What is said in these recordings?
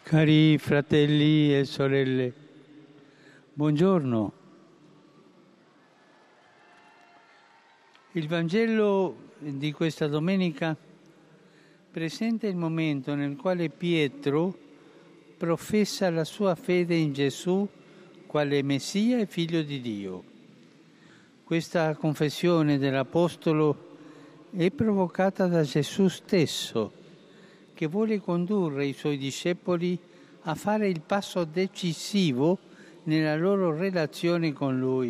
Cari fratelli e sorelle, buongiorno. Il Vangelo di questa domenica presenta il momento nel quale Pietro professa la sua fede in Gesù quale Messia e Figlio di Dio. Questa confessione dell'Apostolo è provocata da Gesù stesso, che vuole condurre i suoi discepoli a fare il passo decisivo nella loro relazione con Lui.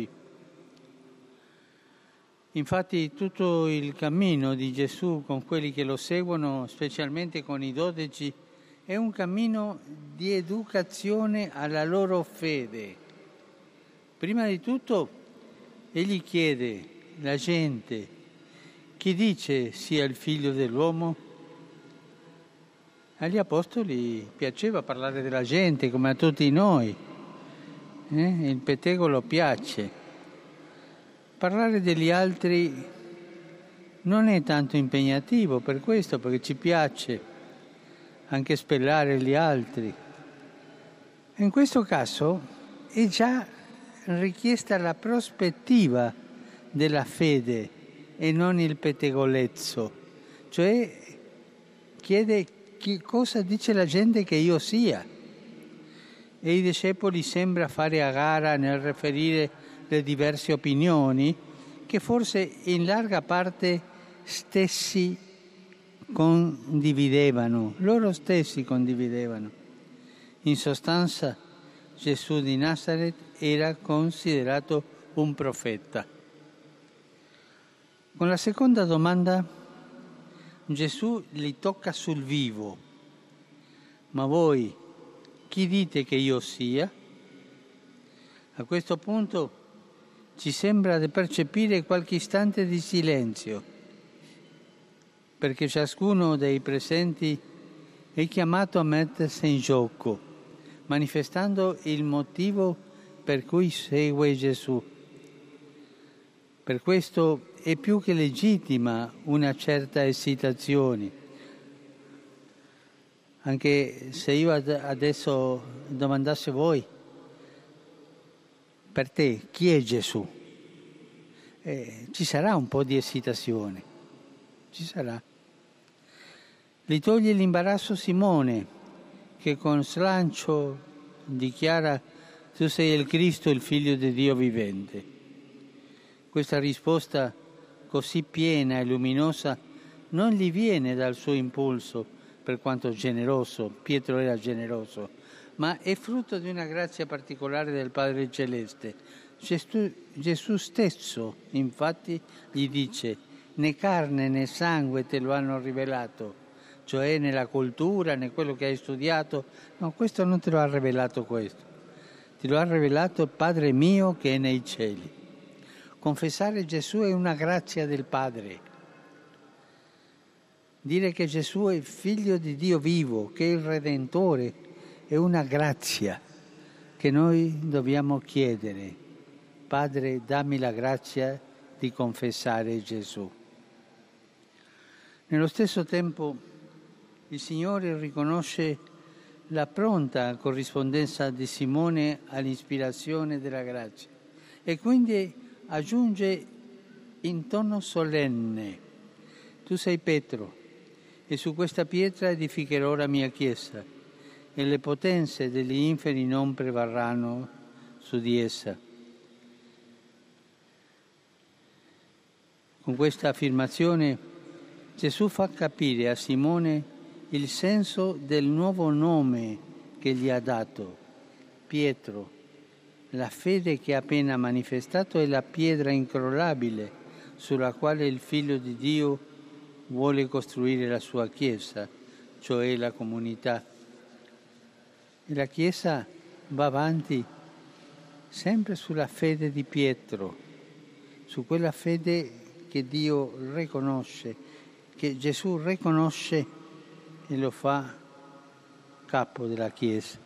Infatti tutto il cammino di Gesù con quelli che lo seguono, specialmente con i 12, è un cammino di educazione alla loro fede. Prima di tutto, egli chiede la gente: chi dice sia il Figlio dell'uomo? Agli apostoli piaceva parlare della gente come a tutti noi, il pettegolo piace. Parlare degli altri non è tanto impegnativo per questo, perché ci piace anche spellare gli altri. In questo caso è già richiesta la prospettiva della fede e non il pettegolezzo, cioè chiede cosa dice la gente che io sia. E i discepoli sembra fare a gara nel riferire le diverse opinioni che forse in larga parte loro stessi condividevano. In sostanza, Gesù di Nazaret era considerato un profeta. Con la seconda domanda Gesù li tocca sul vivo. Ma voi chi dite che io sia? A questo punto ci sembra di percepire qualche istante di silenzio, perché ciascuno dei presenti è chiamato a mettersi in gioco, manifestando il motivo per cui segue Gesù. Per questo è più che legittima una certa esitazione. Anche se io adesso domandassi a voi, per te chi è Gesù? Ci sarà un po' di esitazione, ci sarà. Gli toglie l'imbarazzo Simone, che con slancio dichiara: tu sei il Cristo, il Figlio di Dio vivente. Questa risposta così piena e luminosa non gli viene dal suo impulso, per quanto generoso, Pietro era generoso, ma è frutto di una grazia particolare del Padre Celeste. Gesù stesso, infatti, gli dice: né carne né sangue te lo hanno rivelato, cioè nella cultura, né quello che hai studiato. No, questo non te lo ha rivelato questo. Te lo ha rivelato il Padre mio che è nei cieli. Confessare Gesù è una grazia del Padre. Dire che Gesù è il Figlio di Dio vivo, che è il Redentore, è una grazia che noi dobbiamo chiedere. Padre, dammi la grazia di confessare Gesù. Nello stesso tempo il Signore riconosce la pronta corrispondenza di Simone all'ispirazione della grazia e quindi aggiunge in tono solenne: tu sei Pietro, e su questa pietra edificherò la mia chiesa, e le potenze degli inferi non prevarranno su di essa. Con questa affermazione Gesù fa capire a Simone il senso del nuovo nome che gli ha dato, Pietro. La fede che ha appena manifestato è la pietra incrollabile sulla quale il Figlio di Dio vuole costruire la sua Chiesa, cioè la comunità. E la Chiesa va avanti sempre sulla fede di Pietro, su quella fede che Dio riconosce, che Gesù riconosce e lo fa capo della Chiesa.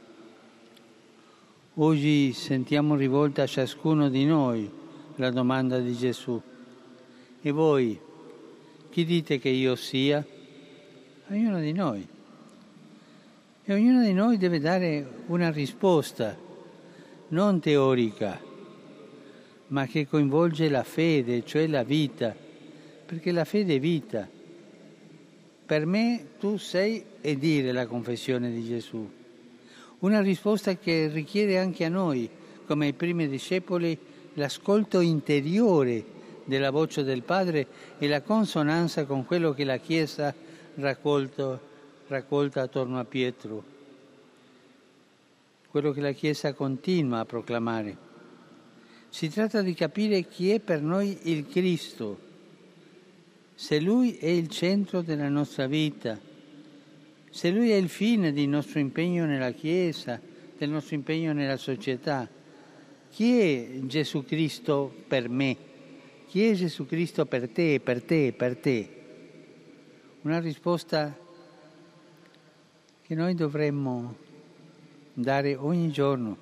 Oggi sentiamo rivolta a ciascuno di noi la domanda di Gesù: e voi chi dite che io sia? Ognuno di noi. E ognuno di noi deve dare una risposta, non teorica, ma che coinvolge la fede, cioè la vita, perché la fede è vita. Per me tu sei e dire la confessione di Gesù. Una risposta che richiede anche a noi, come ai primi discepoli, l'ascolto interiore della voce del Padre e la consonanza con quello che la Chiesa raccolta attorno a Pietro, quello che la Chiesa continua a proclamare. Si tratta di capire chi è per noi il Cristo, se Lui è il centro della nostra vita, se Lui è il fine del nostro impegno nella Chiesa, del nostro impegno nella società. Chi è Gesù Cristo per me? Chi è Gesù Cristo per te, per te, per te? Una risposta che noi dovremmo dare ogni giorno.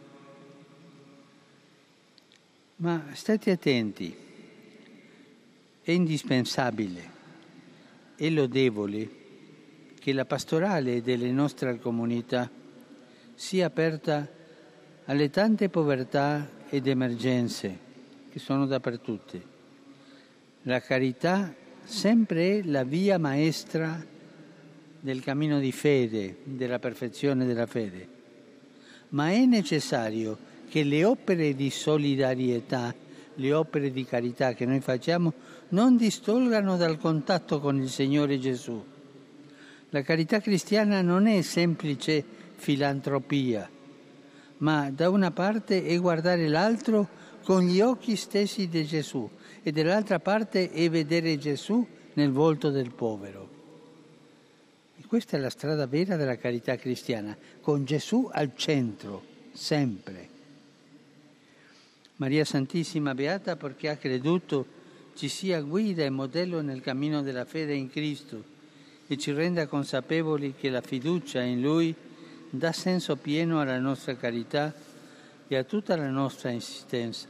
Ma state attenti, è indispensabile e lodevole che la pastorale delle nostre comunità sia aperta alle tante povertà ed emergenze che sono dappertutto. La carità sempre è la via maestra del cammino di fede, della perfezione della fede, ma è necessario che le opere di solidarietà, le opere di carità che noi facciamo non distolgano dal contatto con il Signore Gesù. La carità cristiana non è semplice filantropia, ma da una parte è guardare l'altro con gli occhi stessi di Gesù e dall'altra parte è vedere Gesù nel volto del povero. E questa è la strada vera della carità cristiana, con Gesù al centro, sempre. Maria Santissima Beata perché ha creduto ci sia guida e modello nel cammino della fede in Cristo e ci renda consapevoli che la fiducia in Lui dà senso pieno alla nostra carità e a tutta la nostra esistenza.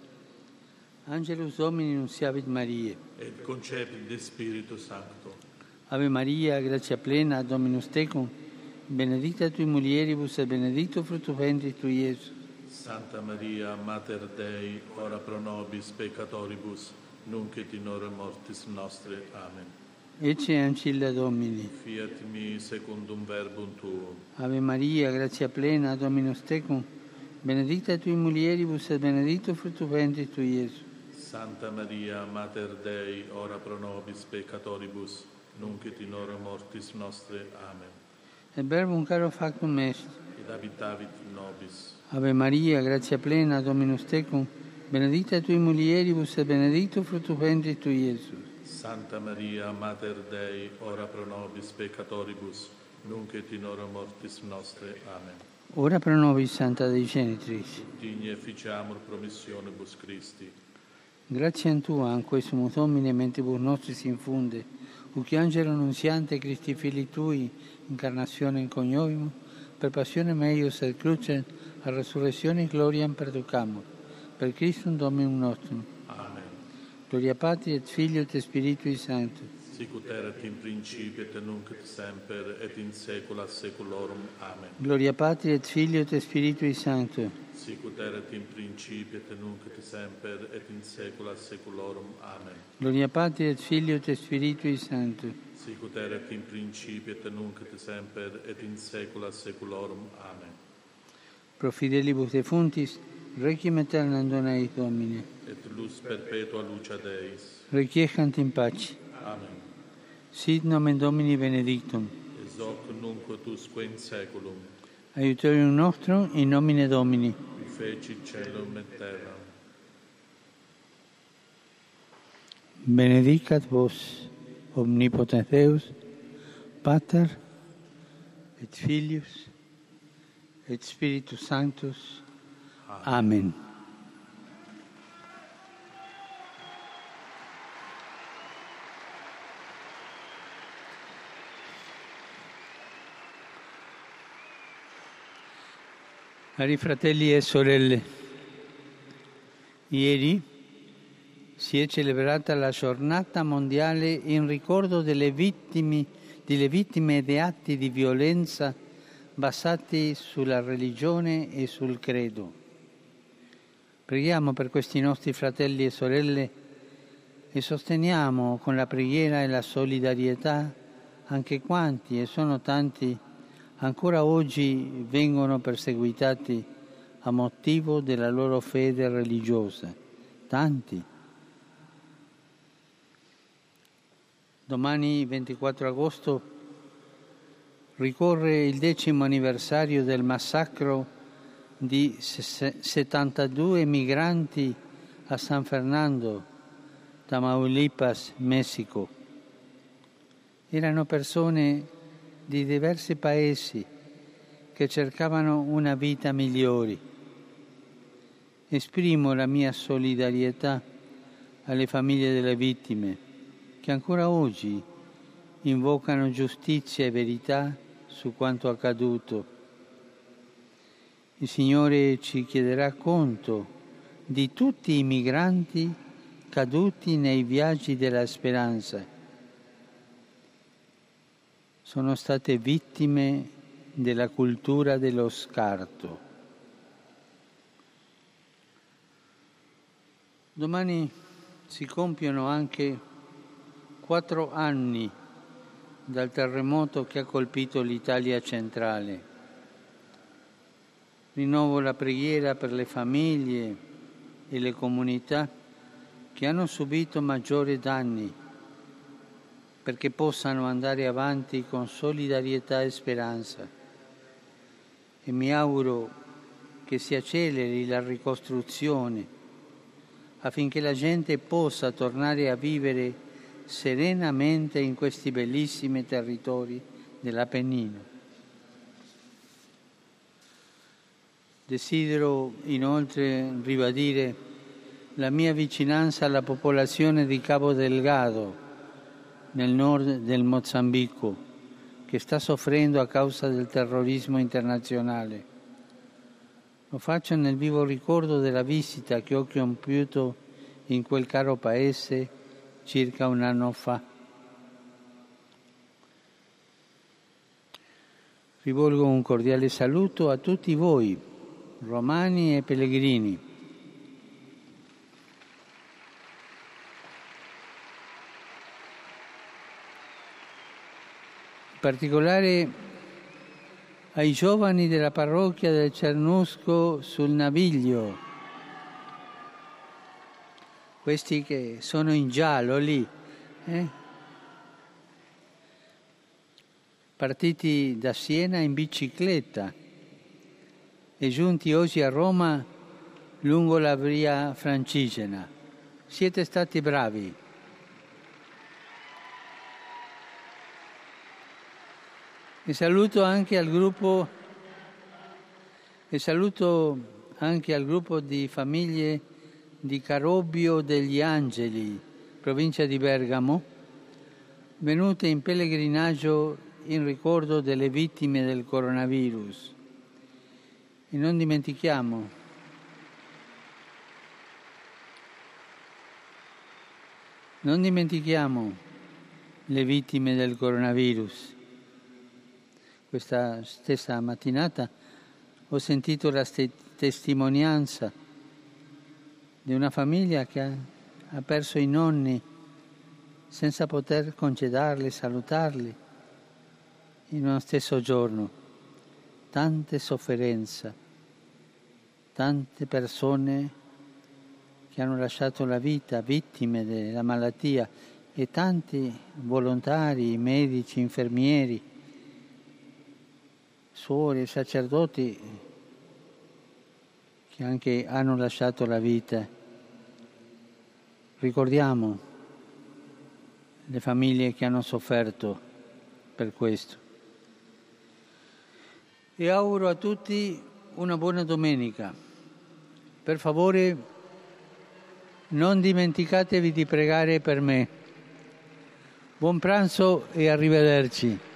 Angelus Domini nunciavit Mariae. Et concepit de Spiritu Sancto. Ave Maria, gratia plena, Dominus tecum, benedicta tui mulieribus et benedictus fructus ventris tui, Iesus. Santa Maria, Mater Dei, ora pro nobis peccatoribus, nunc et in hora mortis nostre. Amen. Ecce ancilla Domini. Fiat mi secundum verbum tuum. Ave Maria, gratia plena, Dominus tecum, benedicta tui mulieribus et benedictus fructus ventris tui, Iesus. Santa Maria, Mater Dei, ora pro nobis peccatoribus, nunc et in hora mortis nostre. Amen. Et verbum caro factum est. Ed habitavit in nobis. Ave Maria, gratia plena, Dominus tecum, benedicta tui mulieribus et benedictus fructus ventris tui, Iesus. Santa Maria, Mater Dei, ora pro nobis peccatoribus, nunc et in hora mortis nostre. Amen. Ora pro nobis, Santa Dei Genitrix. Digne efficiamur promissionibus Christi. Grazie a Tua, in questo Domine, mentibus nostris infunde, uc angelo nunziante Christi Filii Tui, incarnazione in coniovimus, per passione meius et crucem, a resurrezione gloriam perducamur. Per Christum Dominum nostrum. Amen. Gloria Patri et Filio et Spiritui Sancto. Sicut erat in principio et nunc et semper et in saecula saeculorum. Amen. Gloria Patri et Filio et Spiritui Sancto. Sicut erat in principio et nunc et semper et in saecula saeculorum. Amen. Gloria Patri et Filio et Spiritui Sancto. Sicut erat in principio et nunc et semper et in saecula saeculorum. Amen. Pro fidelibus defuntis, requiem aeternam dona eis Domine. Et lux perpetua lucia Deis. Requiescant in pace. Amen. Sit nomen Domini benedictum. Et hoc nunc et usque in saeculum. Aiutorium nostrum in nomine Domini. Qui fecit caelum et terram. Benedicat vos, omnipotens Deus, Pater et Filius et Spiritus Sanctus. Amen. Cari fratelli e sorelle, ieri si è celebrata la giornata mondiale in ricordo delle vittime di atti di violenza basati sulla religione e sul credo. Preghiamo per questi nostri fratelli e sorelle e sosteniamo con la preghiera e la solidarietà anche quanti, e sono tanti, ancora oggi vengono perseguitati a motivo della loro fede religiosa. Tanti. Domani, 24 agosto, ricorre il 10° anniversario del massacro di 72 migranti a San Fernando, Tamaulipas, Messico. Erano persone di diversi paesi che cercavano una vita migliore. Esprimo la mia solidarietà alle famiglie delle vittime che ancora oggi invocano giustizia e verità su quanto accaduto. Il Signore ci chiederà conto di tutti i migranti caduti nei viaggi della speranza. Sono state vittime della cultura dello scarto. Domani si compiono anche 4 anni dal terremoto che ha colpito l'Italia centrale. Rinnovo la preghiera per le famiglie e le comunità che hanno subito maggiori danni, perché possano andare avanti con solidarietà e speranza. E mi auguro che si acceleri la ricostruzione affinché la gente possa tornare a vivere serenamente in questi bellissimi territori dell'Appennino. Desidero inoltre ribadire la mia vicinanza alla popolazione di Cabo Delgado, nel nord del Mozambico, che sta soffrendo a causa del terrorismo internazionale. Lo faccio nel vivo ricordo della visita che ho compiuto in quel caro paese circa un anno fa. Rivolgo un cordiale saluto a tutti voi, romani e pellegrini. In particolare ai giovani della parrocchia del Cernusco sul Naviglio, questi che sono in giallo lì, partiti da Siena in bicicletta e giunti oggi a Roma lungo la via Francigena. Siete stati bravi. E saluto anche al gruppo di famiglie di Carobbio degli Angeli, provincia di Bergamo, venute in pellegrinaggio in ricordo delle vittime del coronavirus. E non dimentichiamo le vittime del coronavirus. Questa stessa mattinata ho sentito la testimonianza di una famiglia che ha perso i nonni senza poter congedarli, salutarli in uno stesso giorno. Tante sofferenze, tante persone che hanno lasciato la vita vittime della malattia e tanti volontari, medici, infermieri, suore, sacerdoti che anche hanno lasciato la vita. Ricordiamo le famiglie che hanno sofferto per questo. E auguro a tutti una buona domenica. Per favore, non dimenticatevi di pregare per me. Buon pranzo e arrivederci.